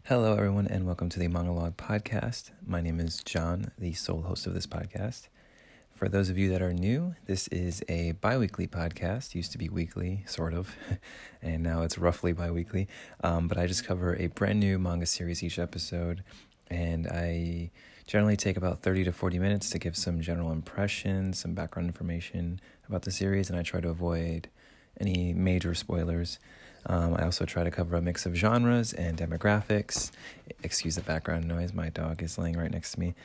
Hello, everyone, and welcome to the Monologue Podcast. My name is John, the sole host of this podcast. For those of you that are new, this is a bi-weekly podcast. Used to be weekly, sort of, and now it's roughly bi-weekly. But I just cover a brand new manga series each episode, and I generally take about 30 to 40 minutes to give some general impressions, some background information about the series, and I try to avoid any major spoilers. I also try to cover a mix of genres and demographics. Excuse the background noise, my dog is laying right next to me.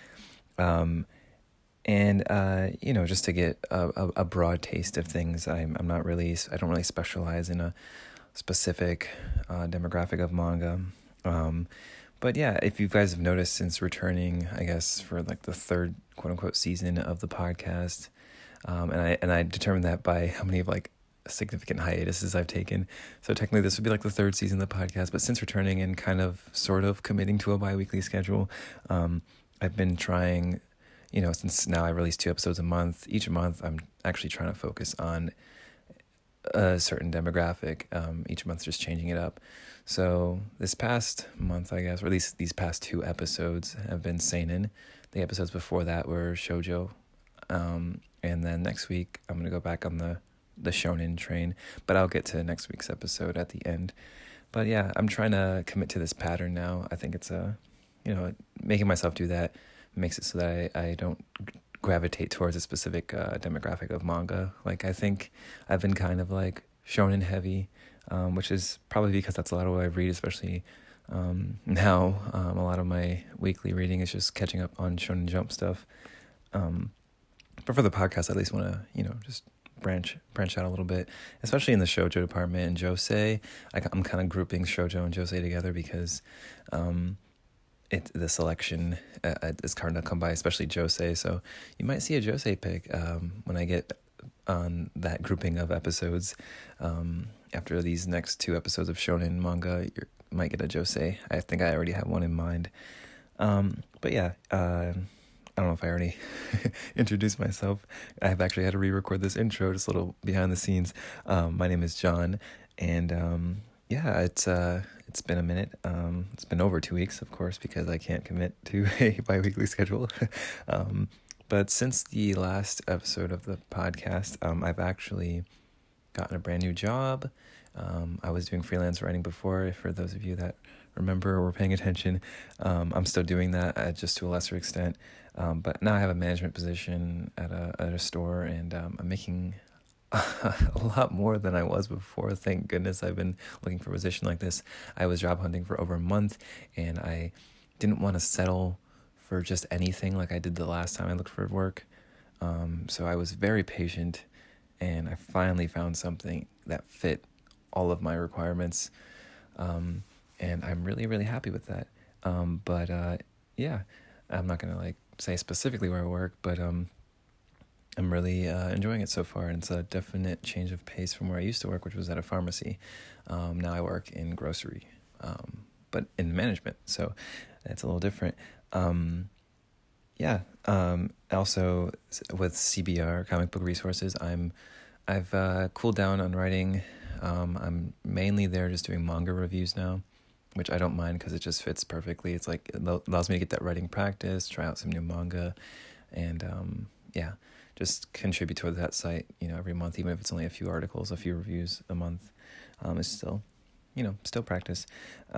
Just to get a broad taste of things. I don't really specialize in a specific demographic of manga. But yeah, if you guys have noticed since returning, I guess, for like the third quote unquote season of the podcast, and I determined that by how many significant hiatuses I've taken. So technically this would be like the third season of the podcast, but since returning and kind of sort of committing to a bi-weekly schedule, I've been trying, since now I release 2 episodes a month, each month I'm actually trying to focus on a certain demographic, each month just changing it up. So this past month, I guess, or at least these past 2 episodes have been seinen. The episodes before that were shoujo. And then next week I'm going to go back on the shonen train, but I'll get to next week's episode at the end. But yeah, I'm trying to commit to this pattern now. I think it's making myself do that makes it so that I don't gravitate towards a specific demographic of manga. Like, I think I've been kind of like shonen heavy, which is probably because that's a lot of what I read, especially now. A lot of my weekly reading is just catching up on Shonen Jump stuff. But for the podcast, I at least want to, just branch out a little bit, especially in the shoujo department and josei. I'm kind of grouping shoujo and josei together because the selection is hard to come by, especially josei. So you might see a josei pick when I get on that grouping of episodes. After these next 2 episodes of shonen manga, you might get a josei. I think I already have one in mind. But yeah, I don't know if I already introduced myself. I've actually had to re-record this intro, just a little behind the scenes. My name is John, and it's been a minute. It's been over 2 weeks, of course, because I can't commit to a bi-weekly schedule. But since the last episode of the podcast, I've actually gotten a brand new job. I was doing freelance writing before, for those of you that remember or were paying attention. I'm still doing that, just to a lesser extent. But now I have a management position at a store, and I'm making a lot more than I was before. Thank goodness I've been looking for a position like this. I was job hunting for over a month, and I didn't want to settle for just anything like I did the last time I looked for work. So I was very patient, and I finally found something that fit all of my requirements. And I'm really, really happy with that. Yeah, I'm not going to say specifically where I work, but I'm really enjoying it so far. And it's a definite change of pace from where I used to work, which was at a pharmacy. Now I work in grocery, but in management. So it's a little different. Also with CBR, Comic Book Resources, I've cooled down on writing. I'm mainly there just doing manga reviews now, which I don't mind because it just fits perfectly. It's like it allows me to get that writing practice, try out some new manga, and just contribute to that site, every month, even if it's only a few articles, a few reviews a month. It's still, still practice.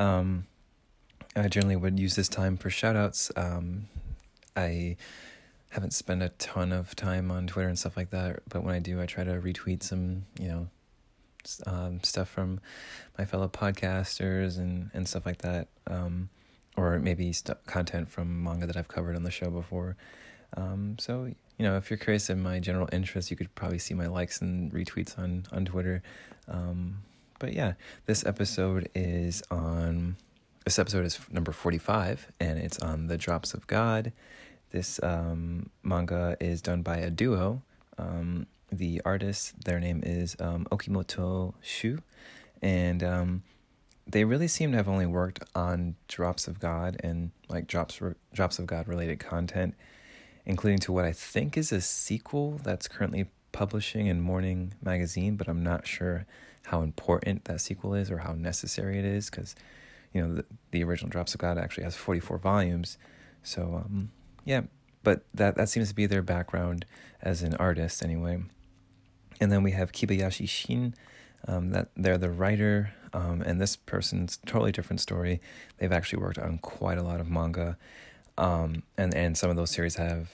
I generally would use this time for shout-outs. I haven't spent a ton of time on Twitter and stuff like that, but when I do, I try to retweet some, stuff from my fellow podcasters and stuff like that, or maybe content from manga that I've covered on the show before. So if you're curious in my general interest, you could probably see my likes and retweets on Twitter. But yeah, this episode is number 45, and it's on The Drops of God. This manga is done by a duo. The artist, their name is Okimoto Shu, and they really seem to have only worked on Drops of God and Drops of God related content, including to what I think is a sequel that's currently publishing in Morning Magazine, but I'm not sure how important that sequel is or how necessary it is, because the original Drops of God actually has 44 volumes. So, yeah, but that seems to be their background as an artist anyway. And then we have Kibayashi Shin, that they're the writer, and this person's totally different story. They've actually worked on quite a lot of manga, and some of those series have,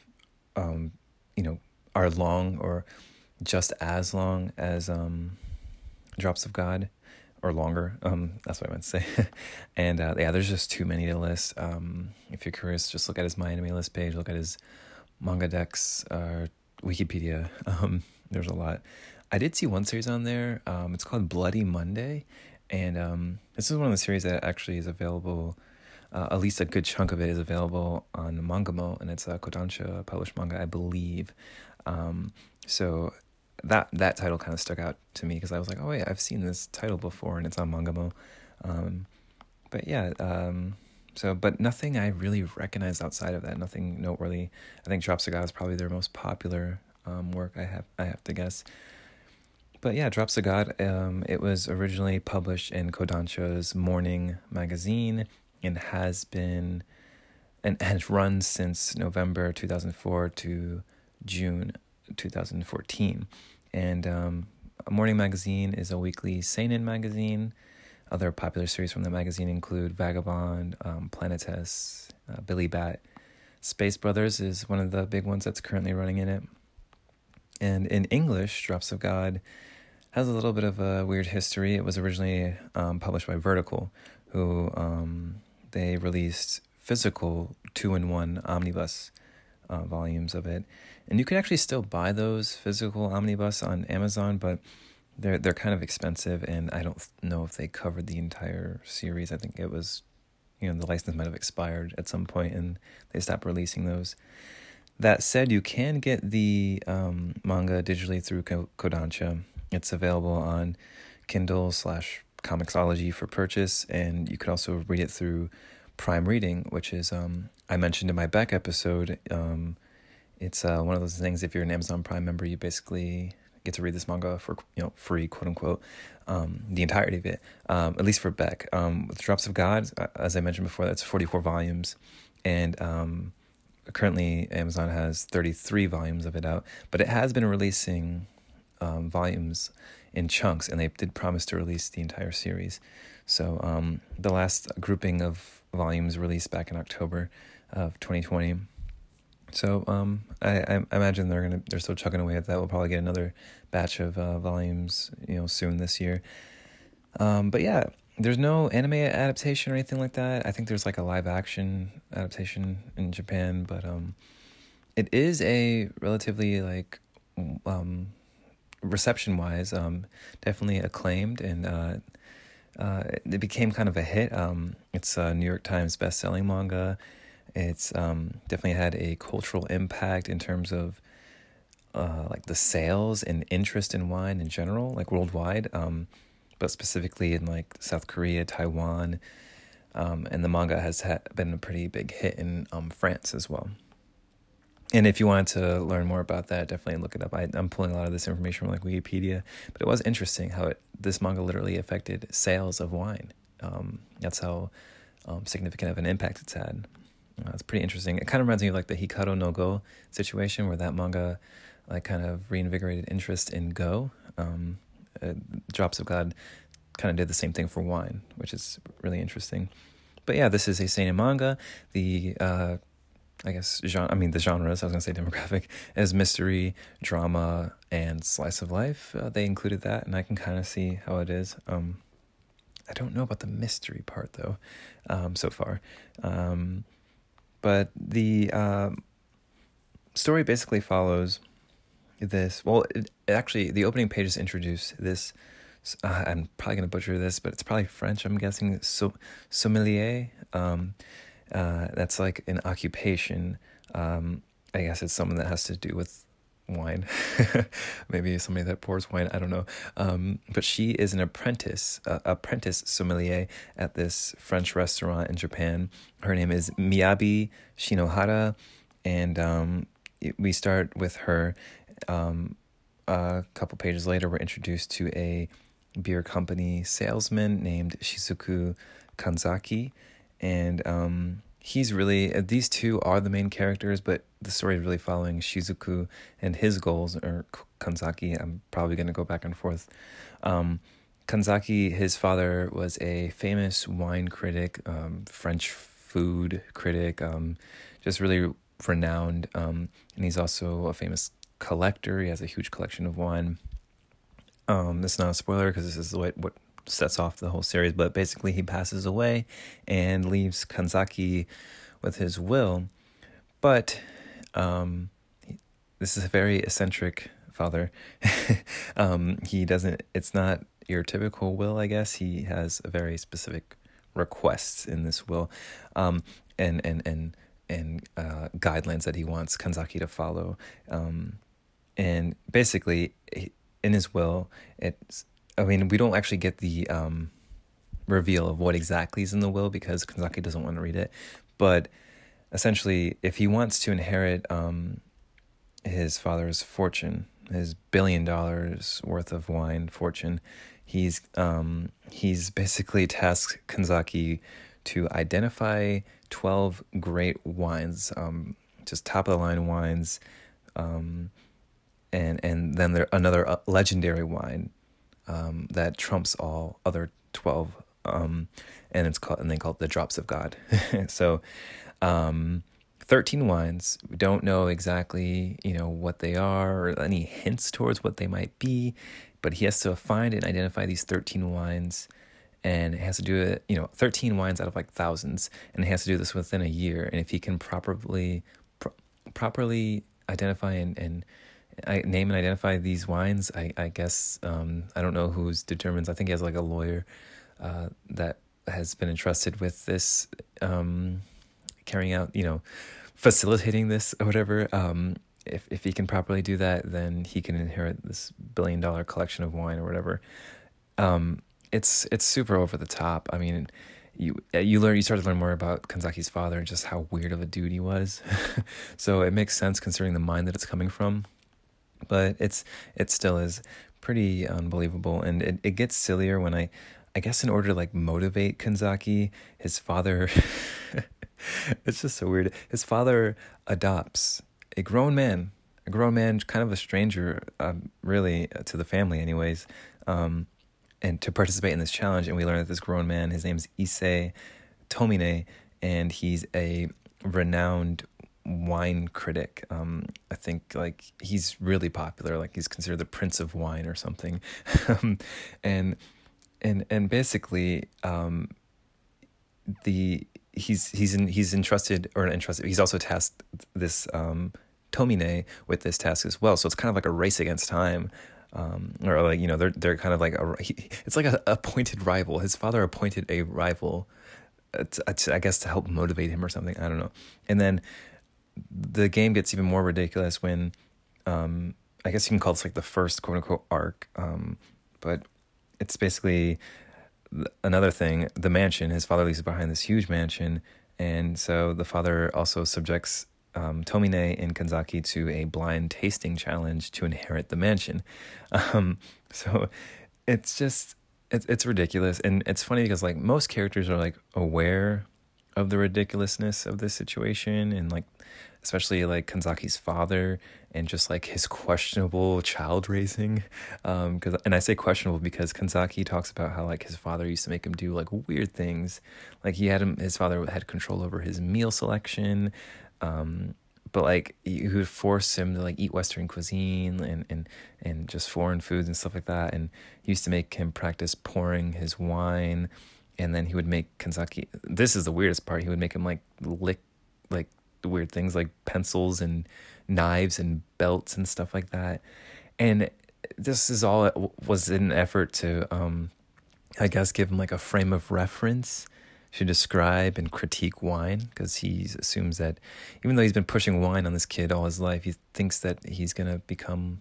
are long or just as long as Drops of God, or longer. That's what I meant to say. And there's just too many to list. If you're curious, just look at his My Anime List page. Look at his Manga Dex, Wikipedia. There's a lot. I did see one series on there. It's called Bloody Monday, and this is one of the series that actually is available. At least a good chunk of it is available on Mangamo, and it's a Kodansha published manga, I believe. So that title kind of stuck out to me because I was like, oh wait, I've seen this title before, and it's on Mangamo. But yeah, but nothing I really recognized outside of that. Nothing noteworthy. I think Drops of God is probably their most popular work. I have to guess. But yeah, Drops of God. It was originally published in Kodansha's Morning magazine, and has run since November 2004 to June 2014. And Morning Magazine is a weekly seinen magazine. Other popular series from the magazine include Vagabond, Planetes, Billy Bat. Space Brothers is one of the big ones that's currently running in it. And in English, Drops of God has a little bit of a weird history. It was originally published by Vertical, who they released physical 2-in-1 omnibus volumes of it. And you can actually still buy those physical omnibus on Amazon, but they're kind of expensive, and I don't know if they covered the entire series. I think it was, the license might have expired at some point, and they stopped releasing those. That said, you can get the manga digitally through Kodansha. It's available on Kindle/Comixology for purchase, and you could also read it through Prime Reading, which is, I mentioned in my back episode, it's one of those things, if you're an Amazon Prime member, you basically get to read this manga for, free, quote unquote, the entirety of it, at least for Beck. With Drops of God, as I mentioned before, that's 44 volumes, and currently Amazon has 33 volumes of it out, but it has been releasing volumes in chunks, and they did promise to release the entire series. So the last grouping of volumes released back in October of 2020. So I imagine they're still chugging away at that. We'll probably get another batch of volumes, soon this year. But yeah, there's no anime adaptation or anything like that. I think there's like a live action adaptation in Japan, but it is a relatively reception wise, definitely acclaimed, and it became kind of a hit. It's a New York Times best-selling manga. It's definitely had a cultural impact in terms of the sales and interest in wine in general, worldwide, but specifically in South Korea, Taiwan, and the manga has been a pretty big hit in France as well. And if you wanted to learn more about that, definitely look it up. I'm pulling a lot of this information from Wikipedia, but it was interesting how this manga literally affected sales of wine. That's how significant of an impact it's had. It's pretty interesting. It kind of reminds me of the Hikaru no Go situation, where that manga kind of reinvigorated interest in Go. Drops of God kind of did the same thing for wine, which is really interesting. But yeah, this is a seinen manga. The the genres, I was going to say demographic, is mystery, drama, and slice of life. They included that, and I can kind of see how it is. I don't know about the mystery part, though, so far. But the story basically follows this. Well, actually, the opening pages introduce this. I'm probably going to butcher this, but it's probably French, I'm guessing. Sommelier. That's an occupation. I guess it's someone that has to do with wine. Maybe somebody that pours wine, I don't know. But she is an apprentice sommelier at this French restaurant in Japan. Her name is Miyabi Shinohara, and we start with her. A couple pages later, we're introduced to a beer company salesman named Shizuku Kanzaki, and he's really, these two are the main characters, but the story is really following Shizuku and his goals, or Kanzaki. I'm probably going to go back and forth. Kanzaki, his father was a famous wine critic, French food critic, just really renowned, and he's also a famous collector. He has a huge collection of wine. This is not a spoiler because this is what sets off the whole series, but basically he passes away and leaves Kanzaki with his will. But this is a very eccentric father. He doesn't, it's not your typical will, I guess. He has a very specific requests in this will, and guidelines that he wants Kanzaki to follow. And basically, in his will, we don't actually get the reveal of what exactly is in the will because Kanzaki doesn't want to read it. But essentially, if he wants to inherit his father's fortune, his $1 billion worth of wine fortune, he's basically tasked Kanzaki to identify 12 great wines, just top of the line wines, and then there another legendary wine that trumps all other 12, and they call it the Drops of God. So 13 wines. We don't know exactly what they are or any hints towards what they might be, but he has to find and identify these 13 wines, and it has to do it 13 wines out of like thousands, and he has to do this within a year. And if he can properly identify and name and identify these wines, I guess I don't know who determines. I think he has like a lawyer that has been entrusted with this, carrying out, facilitating this or whatever. If he can properly do that, then he can inherit this $1 billion collection of wine or whatever. It's super over the top. I mean, you start to learn more about Kanzaki's father and just how weird of a dude he was. So it makes sense considering the mind that it's coming from. But it still is pretty unbelievable, and it gets sillier when I guess in order to like motivate Kanzaki, his father it's just so weird. His father adopts a grown man, kind of a stranger, really, to the family anyways, and to participate in this challenge. And we learn that this grown man, his name's Issei Tomine, and he's a renowned wine critic. I think like he's really popular, like he's considered the Prince of Wine or something. and basically he's entrusted. He's also tasked this Tomine with this task as well. So it's kind of like a race against time. Or like they're kind of like it's like a appointed rival. His father appointed a rival, I guess to help motivate him or something. I don't know. And then the game gets even more ridiculous when, I guess you can call this like the first quote unquote arc, but it's basically another thing. The mansion, his father leaves behind this huge mansion, and so the father also subjects Tomine and Kanzaki to a blind tasting challenge to inherit the mansion. So it's just it's ridiculous, and it's funny because like most characters are like aware of the ridiculousness of this situation, and like especially like Kanzaki's father and just like his questionable child raising. And I say questionable because Kanzaki talks about how like his father used to make him do like weird things, like his father had control over his meal selection, but like he would force him to like eat Western cuisine and just foreign foods and stuff like that, and he used to make him practice pouring his wine. And then he would make Kanzaki, this is the weirdest part, he would make him like lick like weird things like pencils and knives and belts and stuff like that. And this is all was in an effort to I guess give him like a frame of reference to describe and critique wine, because he assumes that even though he's been pushing wine on this kid all his life, he thinks that he's going to become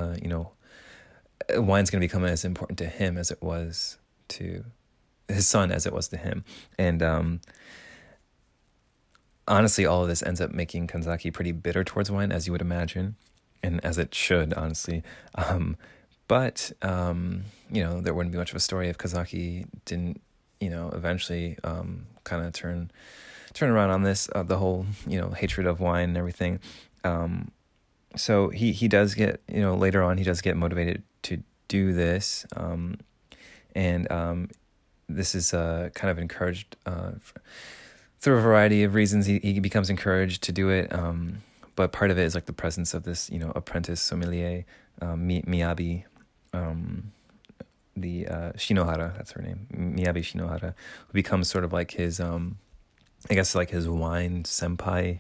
wine's going to become as important to him as it was to his son, as it was to him. And honestly, all of this ends up making Kanzaki pretty bitter towards wine, as you would imagine, and as it should, honestly. But there wouldn't be much of a story if Kanzaki didn't eventually kind of turn around on this, the whole, hatred of wine and everything. So he does get, later on, he does get motivated to do this. And this is kind of encouraged through a variety of reasons. He becomes encouraged to do it. But part of it is like the presence of this, apprentice sommelier, Miyabi, the Shinohara, that's her name, Miyabi Shinohara, who becomes sort of like his, I guess like his wine senpai,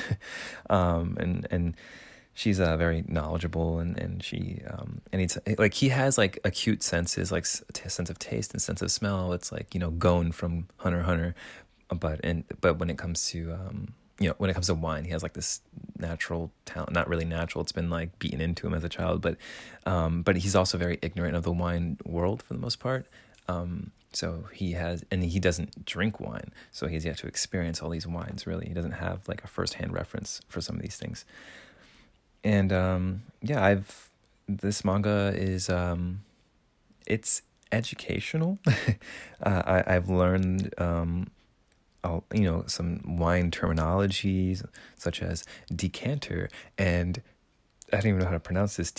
and she's very knowledgeable, and she and it's like he has like acute senses, like sense of taste and sense of smell. It's like Gon from Hunter x Hunter, but when it comes to when it comes to wine, he has like this natural talent. Not really natural, it's been like beaten into him as a child, but he's also very ignorant of the wine world for the most part. So he doesn't drink wine, so he's yet to experience all these wines. Really, he doesn't have like a first-hand reference for some of these things. And this manga is it's educational. I've learned some wine terminologies such as decanter, and I don't even know how to pronounce this,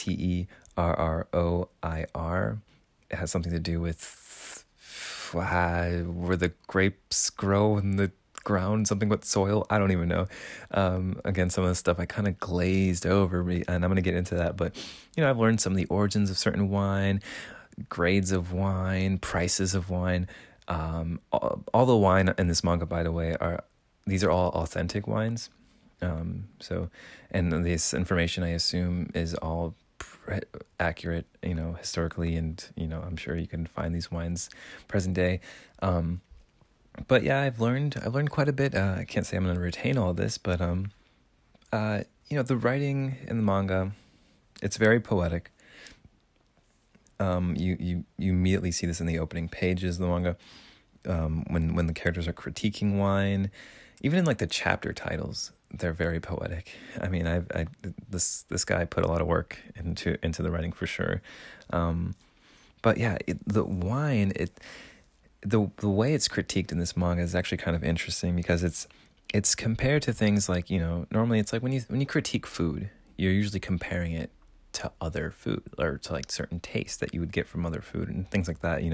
Terroir. It has something to do with where the grapes grow in the ground, something with soil. I don't even know. Again, some of the stuff I kind of glazed over, and I'm going to get into that. But, I've learned some of the origins of certain wine, grades of wine, prices of wine. All the wine in this manga, by the way, these are all authentic wines. And this information, I assume, is all accurate, historically, and I'm sure you can find these wines present day. But yeah, I've learned quite a bit. I can't say I'm going to retain all of this, but the writing in the manga, it's very poetic. You immediately see this in the opening pages of the manga, when the characters are critiquing wine, even in like the chapter titles, they're very poetic. I mean, this guy put a lot of work into the writing for sure. But yeah, the wine, the way it's critiqued in this manga is actually kind of interesting, because it's compared to things like, normally it's like when you critique food, you're usually comparing it to other food, or to like certain tastes that you would get from other food and things like that,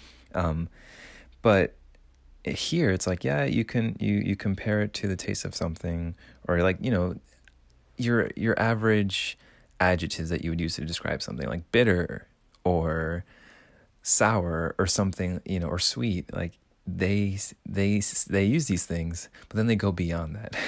but here it's like, yeah, you compare it to the taste of something, or like, your average adjectives that you would use to describe something, like bitter or sour or something, or sweet. Like they use these things, but then they go beyond that.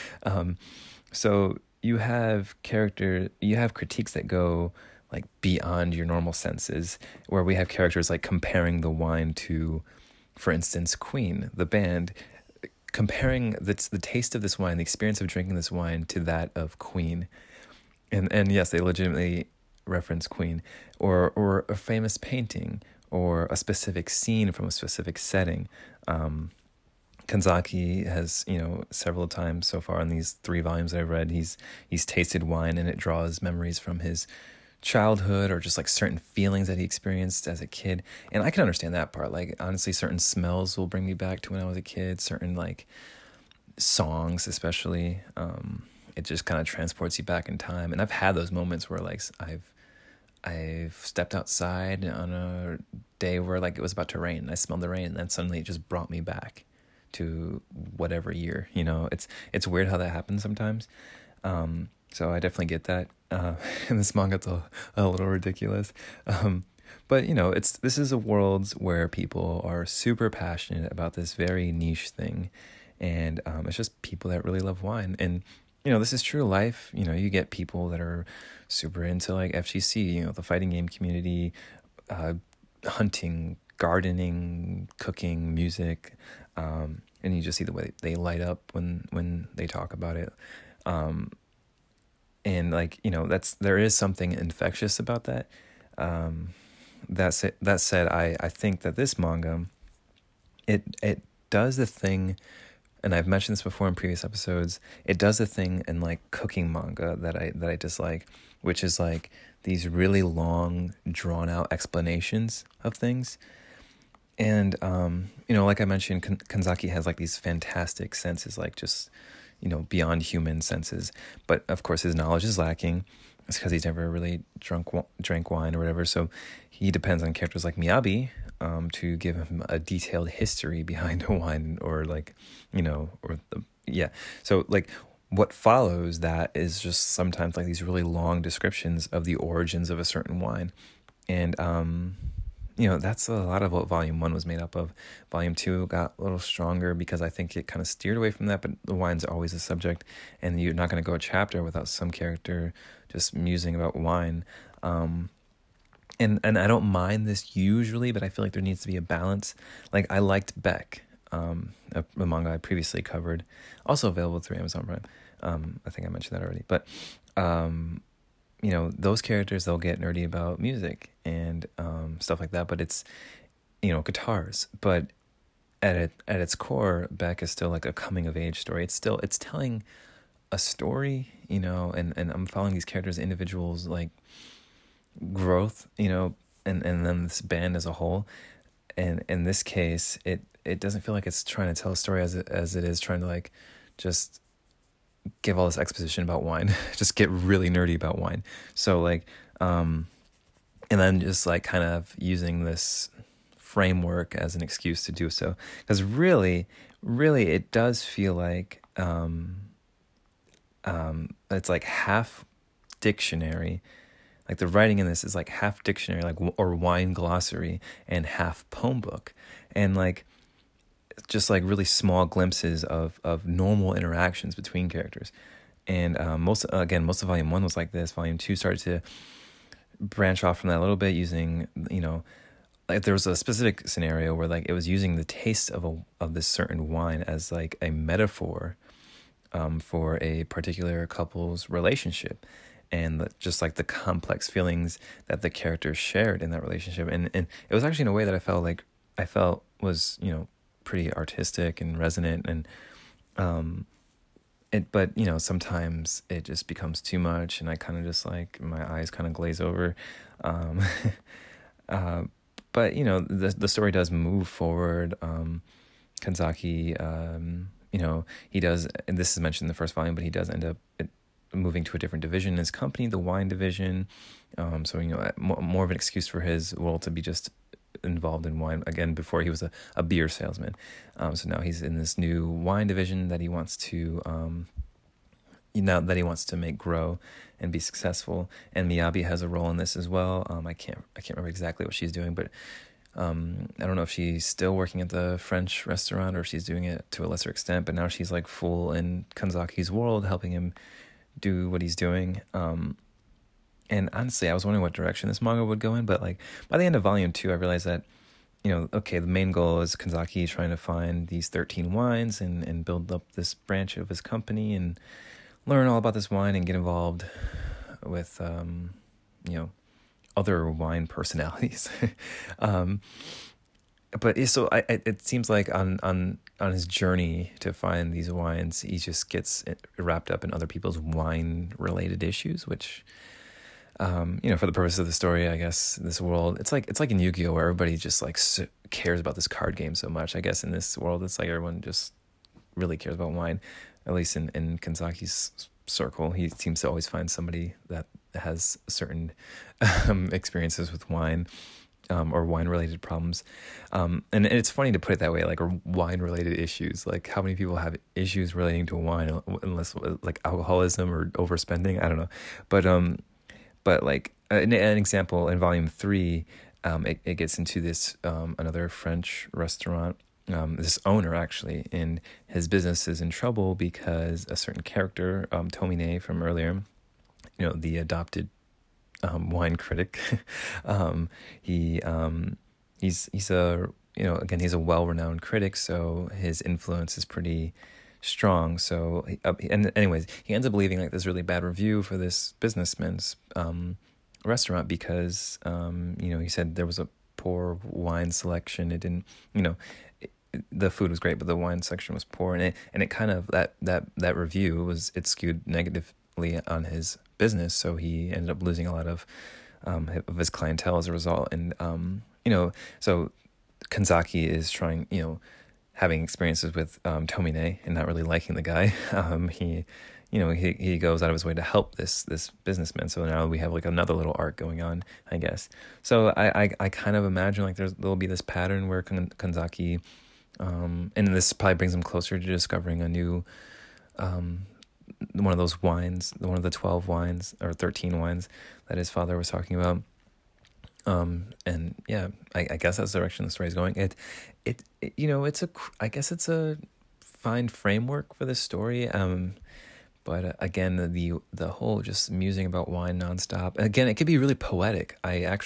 So you have critiques that go like beyond your normal senses, where we have characters like comparing the wine to, for instance, Queen, the band, comparing the taste of this wine, the experience of drinking this wine, to that of Queen. And yes, they legitimately reference Queen, or a famous painting, or a specific scene from a specific setting. Kanzaki has, several times so far in these 3 volumes that I've read, he's tasted wine, and it draws memories from his childhood, or just like certain feelings that he experienced as a kid. And I can understand that part. Like, honestly, certain smells will bring me back to when I was a kid, certain like songs especially. It just kind of transports you back in time. And I've had those moments where like I've stepped outside on a day where like it was about to rain, and I smelled the rain, and then suddenly it just brought me back to whatever year. It's weird how that happens sometimes. So I definitely get that. And this manga's a little ridiculous. But this is a world where people are super passionate about this very niche thing, and it's just people that really love wine. And this is true to life. You get people that are super into like FGC, the fighting game community, hunting, gardening, cooking, music, and you just see the way they light up when they talk about it. And like, there is something infectious about that. That said, I think that this manga, it does the thing, and I've mentioned this before in previous episodes, it does the thing in like cooking manga that I dislike, which is like these really long, drawn out explanations of things. And like I mentioned, Kanzaki has like these fantastic senses, like just beyond human senses. But of course, his knowledge is lacking. It's because he's never really drank wine or whatever. So he depends on characters like Miyabi to give him a detailed history behind a wine, or yeah. So like what follows that is just sometimes like these really long descriptions of the origins of a certain wine. And that's a lot of what Volume 1 was made up of. Volume 2 got a little stronger because I think it kind of steered away from that, but the wine's always a subject, and you're not going to go a chapter without some character just musing about wine. And I don't mind this usually, but I feel like there needs to be a balance. Like, I liked Beck, a manga I previously covered, also available through Amazon Prime. I think I mentioned that already, but those characters, they'll get nerdy about music and stuff like that, but it's guitars. But at its core, Beck is still like a coming of age story. It's telling a story, and I'm following these characters, individuals, like growth, and then this band as a whole. And in this case, it doesn't feel like it's trying to tell a story as it is trying to like just give all this exposition about wine, just get really nerdy about wine. So like, and then just like kind of using this framework as an excuse to do so. Because really, it does feel like it's like half dictionary. Like the writing in this is like half dictionary, like or wine glossary, and half poem book, and like just like really small glimpses of normal interactions between characters. And most of Volume 1 was like this. Volume 2 started to branch off from that a little bit, using like there was a specific scenario where like it was using the taste of this certain wine as like a metaphor for a particular couple's relationship, and just like the complex feelings that the characters shared in that relationship. And it was actually in a way that I felt was pretty artistic and resonant. And but sometimes it just becomes too much, and I kind of just like my eyes kind of glaze over. But the story does move forward. Kanzaki, he does, and this is mentioned in the first volume, but he does end up moving to a different division in his company, the wine division. So more of an excuse for his role to be just involved in wine again. Before he was a beer salesman, so now he's in this new wine division that he wants to make grow and be successful. And Miyabi has a role in this as well. I can't remember exactly what she's doing, but I don't know if she's still working at the French restaurant or if she's doing it to a lesser extent, but now she's like full in Kanzaki's world, helping him do what he's doing. And honestly, I was wondering what direction this manga would go in, but like by the end of Volume 2, I realized that, okay, the main goal is Kanzaki trying to find these 13 wines and build up this branch of his company and learn all about this wine and get involved with, other wine personalities. But so it seems like on his journey to find these wines, he just gets wrapped up in other people's wine-related issues, which... for the purpose of the story, I guess this world, it's like in Yu-Gi-Oh, where everybody just like cares about this card game so much. I guess in this world, it's like everyone just really cares about wine. At least in Kanzaki's circle, he seems to always find somebody that has certain experiences with wine, or wine-related problems. And it's funny to put it that way, like, or wine-related issues. Like, how many people have issues relating to wine, unless like alcoholism or overspending? I don't know, but like an example in Volume 3, it gets into this another French restaurant. This owner actually, and his business is in trouble because a certain character, Tomine from earlier, the adopted wine critic, he's a again, he's a well-renowned critic, so his influence is pretty strong. So and anyways, he ends up leaving like this really bad review for this businessman's restaurant because he said there was a poor wine selection. It didn't, the food was great, but the wine section was poor, and it kind of that review it skewed negatively on his business. So he ended up losing a lot of his clientele as a result. And so Kanzaki is trying, having experiences with Tomine and not really liking the guy. He goes out of his way to help this businessman. So now we have like another little arc going on, I guess. So I kind of imagine like there'll be this pattern where Kanzaki, and this probably brings him closer to discovering a new, one of those wines, one of the 12 wines or 13 wines that his father was talking about. And yeah, I guess that's the direction the story is going. I guess it's a fine framework for this story. But again, the whole just musing about wine nonstop. Again, it could be really poetic.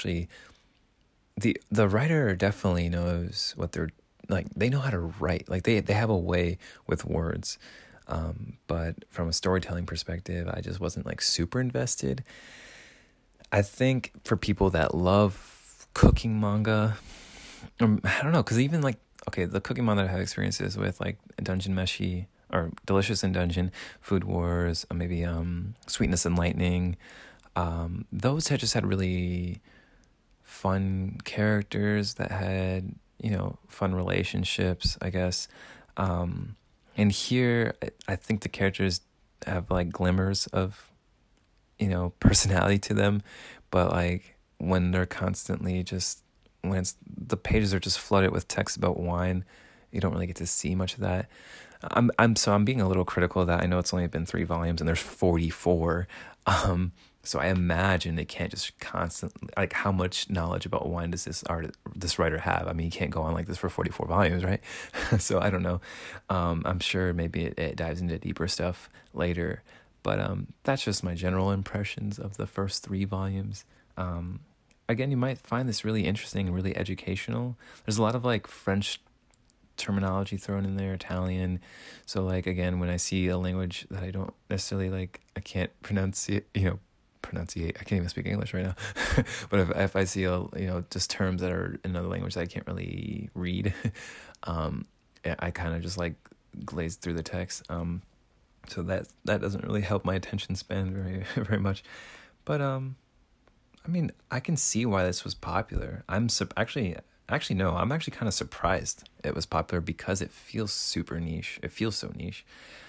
The writer definitely knows what they're like. They know how to write. Like they have a way with words. But from a storytelling perspective, I just wasn't like super invested. I think for people that love cooking manga, I don't know, because even like, okay, the cooking manga that I have experiences with, like Dungeon Meshi, or Delicious in Dungeon, Food Wars, maybe Sweetness and Lightning, those just had really fun characters that had, fun relationships, I guess. And here, I think the characters have like glimmers of, personality to them, but like when they're constantly the pages are just flooded with text about wine, you don't really get to see much of that. I'm being a little critical of that. I know it's only been 3 volumes and there's 44. So I imagine they can't just constantly, like, how much knowledge about wine does this writer have? I mean, you can't go on like this for 44 volumes, right? So I don't know. I'm sure maybe it dives into deeper stuff later. But that's just my general impressions of the first 3 volumes. Again, you might find this really interesting and really educational. There's a lot of like French terminology thrown in there, Italian. So like, again, when I see a language that I don't necessarily like, I can't pronunciate, I can't even speak English right now. But if I see just terms that are in another language that I can't really read, I kind of just like glaze through the text. So that doesn't really help my attention span very very much. But I mean, I can see why this was popular. Actually no, I'm actually kind of surprised it was popular because it feels super niche. It feels so niche.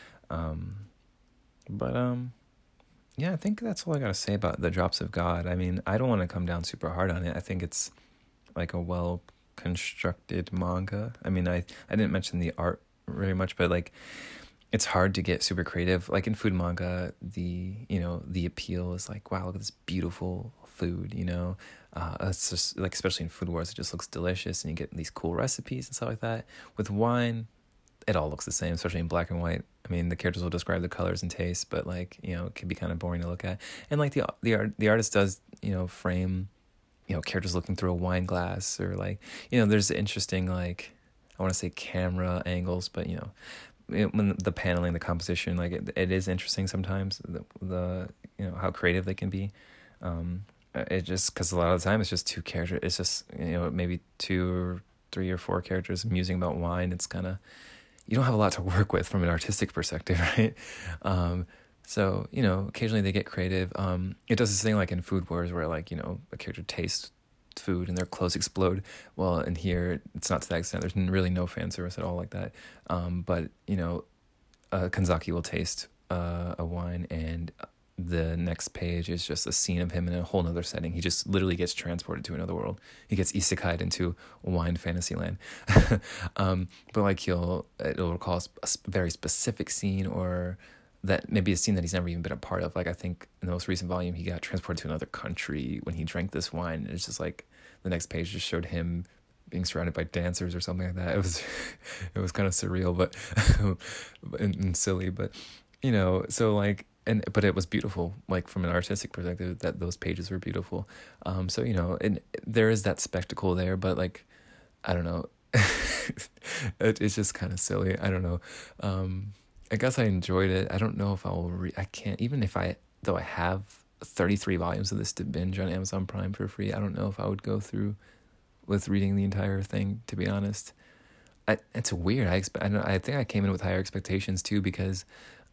Yeah, I think that's all I gotta say about The Drops of God. I mean, I don't want to come down super hard on it. I think it's like a well constructed manga. I mean, I didn't mention the art very much, but like, it's hard to get super creative. Like in food manga, the appeal is like, wow, look at this beautiful food, it's just like, especially in Food Wars, it just looks delicious and you get these cool recipes and stuff like that. With wine, it all looks the same, especially in black and white. I mean, the characters will describe the colors and tastes, but like, it can be kind of boring to look at. And like the artist does, frame, characters looking through a wine glass, or like, there's interesting, like, I want to say camera angles, but when the paneling, the composition, like it is interesting sometimes, the how creative they can be. It just, because a lot of the time it's just 2 characters, it's just maybe 2 or 3 or 4 characters musing about wine. It's kind of, you don't have a lot to work with from an artistic perspective, right? So occasionally they get creative. It does this thing like in Food Wars where like a character tastes food and their clothes explode. Well, in here it's not to that extent. There's really no fan service at all like that. But Kanzaki will taste a wine, and the next page is just a scene of him in a whole nother setting. He just literally gets transported to another world. He gets isekai'd into wine fantasy land. But like it'll recall a very specific scene, or that maybe a scene that he's never even been a part of. Like I think in the most recent volume, he got transported to another country when he drank this wine. It's just like the next page just showed him being surrounded by dancers or something like that. It was kind of surreal, but and silly, but so like, but it was beautiful, like from an artistic perspective, that those pages were beautiful. So and there is that spectacle there, but like, I don't know, it's just kind of silly. I don't know. I guess I enjoyed it. I don't know if I can't, even if though I have 33 volumes of this to binge on Amazon Prime for free, I don't know if I would go through with reading the entire thing, to be honest. It's weird. I think I came in with higher expectations too, because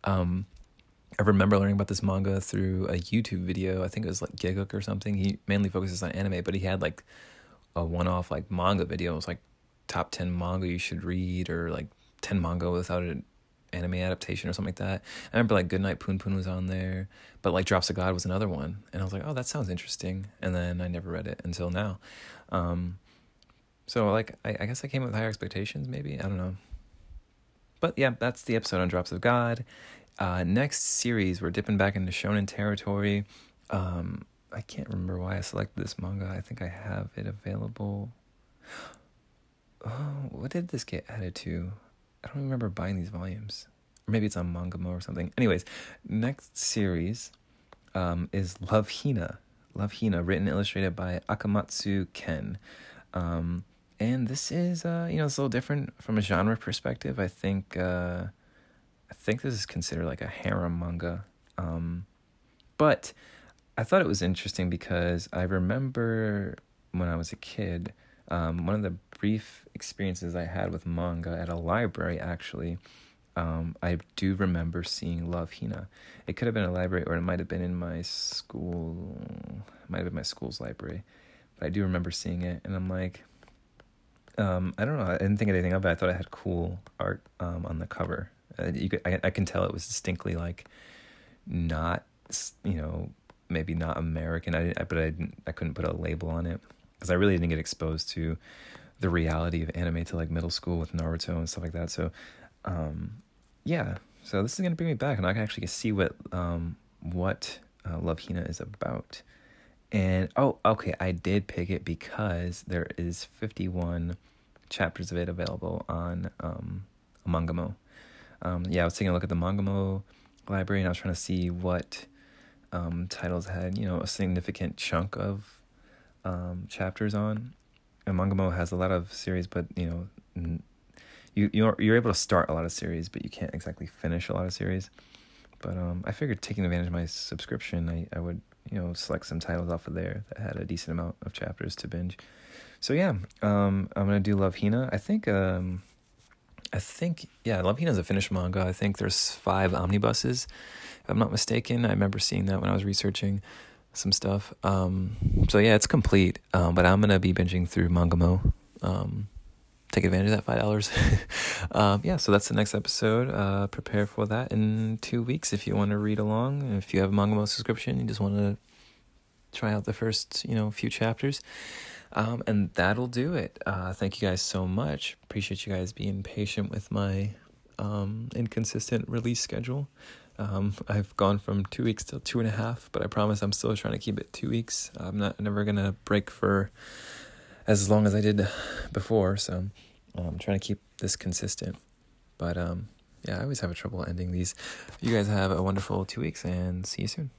I remember learning about this manga through a YouTube video. I think it was like Gigguk or something. He mainly focuses on anime, but he had like a one-off like manga video. It was like top 10 manga you should read, or like 10 manga without an anime adaptation or something like that. I remember like Goodnight Poon Poon was on there, but like Drops of God was another one, and I was like, oh, that sounds interesting, and then I never read it until now. So like I guess I came with higher expectations, maybe, I don't know. But yeah, that's the episode on Drops of God. Next series, we're dipping back into shonen territory. I can't remember why I selected this manga. I think I have it available. Oh, what did this get added to? I don't remember buying these volumes. Or maybe it's on Mangamo or something. Anyways, next series is Love Hina. Love Hina, written and illustrated by Akamatsu Ken. And this is, it's a little different from a genre perspective. I think this is considered like a harem manga. But I thought it was interesting because I remember when I was a kid, one of the brief experiences I had with manga at a library, actually, I do remember seeing Love Hina. It could have been a library, or it might have been in my school. It might have been my school's library. But I do remember seeing it, and I'm like, I don't know. I didn't think anything of it. I thought it had cool art on the cover. I can tell it was distinctly like not, maybe not American. I couldn't put a label on it because I really didn't get exposed to the reality of anime till like middle school with Naruto and stuff like that. So, yeah. So this is gonna bring me back, and I can actually see what Love Hina is about. And okay, I did pick it because there is 51 chapters of it available on Mangamo. I was taking a look at the Mangamo library, and I was trying to see what titles had, a significant chunk of chapters on. And Mangamo has a lot of series, but you're able to start a lot of series, but you can't exactly finish a lot of series. But I figured taking advantage of my subscription, I would select some titles off of there that had a decent amount of chapters to binge. So yeah, I'm gonna do Love Hina. I think Love Hina is a finished manga. I think there's 5 omnibuses, if I'm not mistaken. I remember seeing that when I was researching some stuff. So yeah, it's complete. But I'm gonna be binging through Mangamo. Take advantage of that $5. So that's the next episode. Prepare for that in 2 weeks if you want to read along. If you have a Mangamo subscription, you just want to try out the first, few chapters. And that'll do it. Thank you guys so much. Appreciate you guys being patient with my inconsistent release schedule. I've gone from 2 weeks to 2.5, but I promise I'm still trying to keep it 2 weeks. I'm never gonna break for as long as I did before, so I'm trying to keep this consistent. But I always have trouble ending these. You guys have a wonderful 2 weeks, and see you soon.